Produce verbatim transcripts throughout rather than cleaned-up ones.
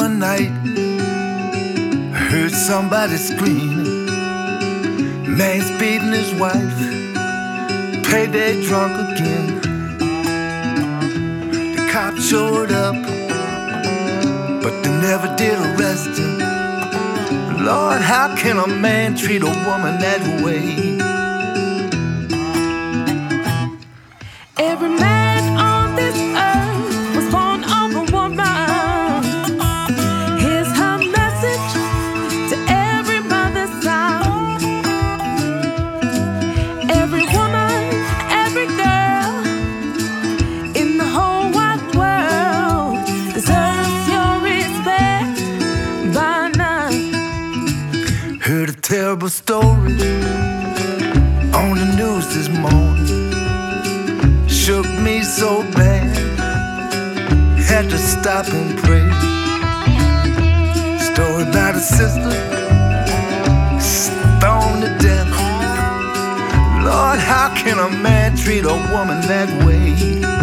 one night, I heard somebody screaming. Man's beating his wife, payday drunk again. The cops showed up, but they never did arrest him. Lord, how can a man treat a woman that way? Every man on this earth was born of a woman. Here's her message to every mother's son. Every woman, every girl in the whole wide world deserves your respect by now. Heard a terrible story on the news this morning. Shook me so bad, had to stop and pray. Story about a sister stoned to death. Lord, how can a man treat a woman that way?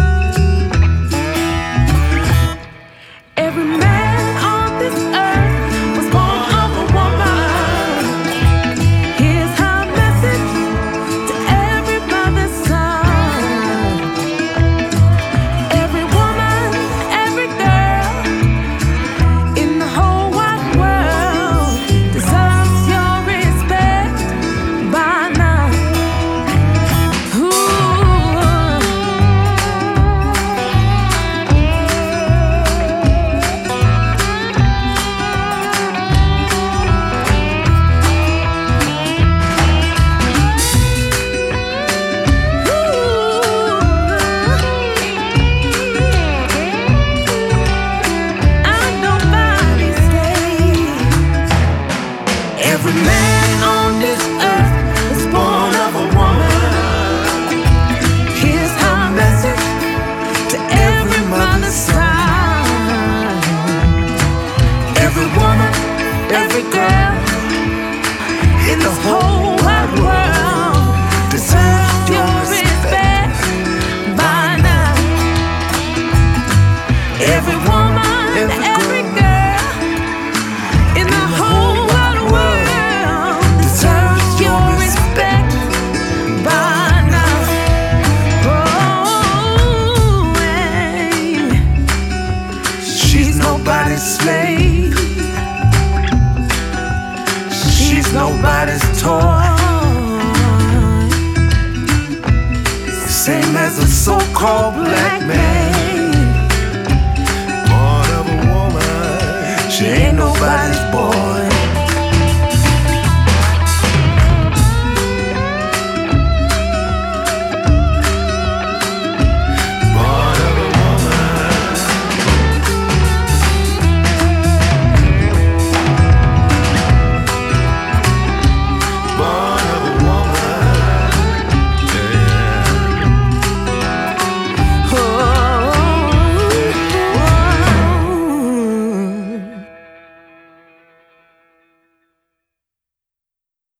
Every man on this earth was born of a woman. Here's her message to every mother's son. Every woman, every girl in the whole wide world deserves your respect by now. Ooh. Every man on this earth was born of a woman. Here's her message to every mother's son. Every woman, Every girl in this whole wide world deserves your respect by now. Every woman, every girl in the whole wide world deserves your respect by now. Oh, hey. She's nobody's slave. She's nobody's toy. same as a so-called black man.